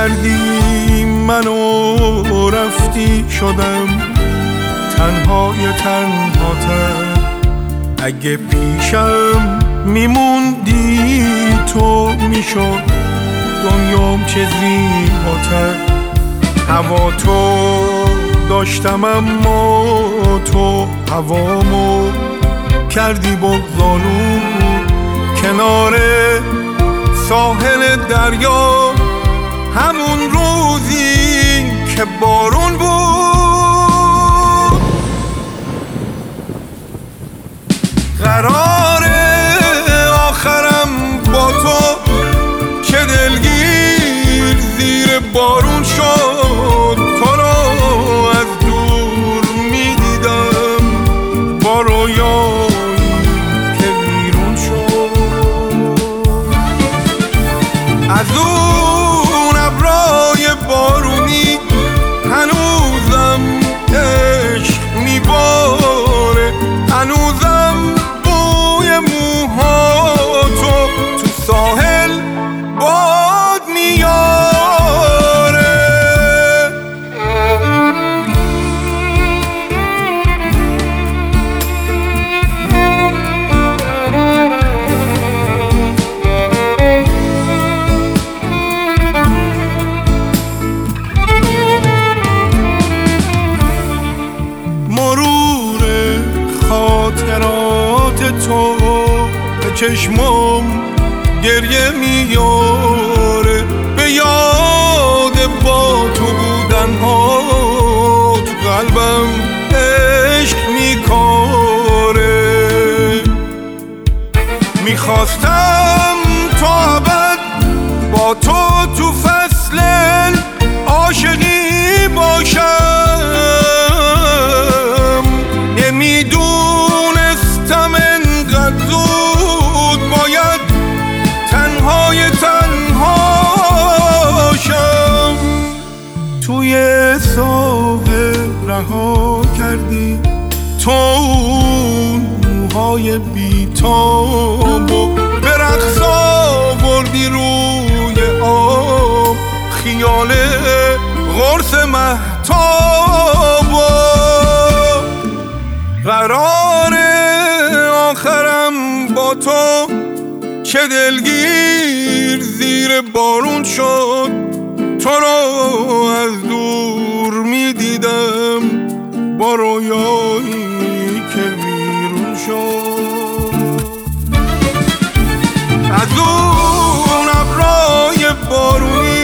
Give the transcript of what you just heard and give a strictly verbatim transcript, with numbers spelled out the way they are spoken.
کردی منو رفتی شدم تنهای تنهاتر. اگه پیشم میموندی تو میشد دنیام چه زیباتر. هوا تو داشتم اما تو هوامو کردی بغض‌آلود. کنار ساحل دریا همون روزی که بارون بود قراره آخرم با تو چه دلگیر زیر بارون شد. تو رو از دور میدیدم با رویایی که بیرون شد. از اون ابرای بارونی هنوزم عشق میباره، هنوزم بوی موها تو تو ساحل باد میاره. مرور خاطرات تو به چشمم گریه میاره، به یاد با تو بودن ها تو قلبم عشق میکاره. میخواستم تا ابد با تو تو فصل عاشقی باشم. نمیدونستم انقدر زود باید تنهای تنهاشم. توی ساحل رها کردی تو اون موهای بی‌تابو، به رقص آوردی روی آب خیال قرص مهتابو. قراره آخرم با تو چه دلگیر زیر بارون شد. تو رو از دور میدیدم با رویایی که بیرون شد. از اون ابرای بارونی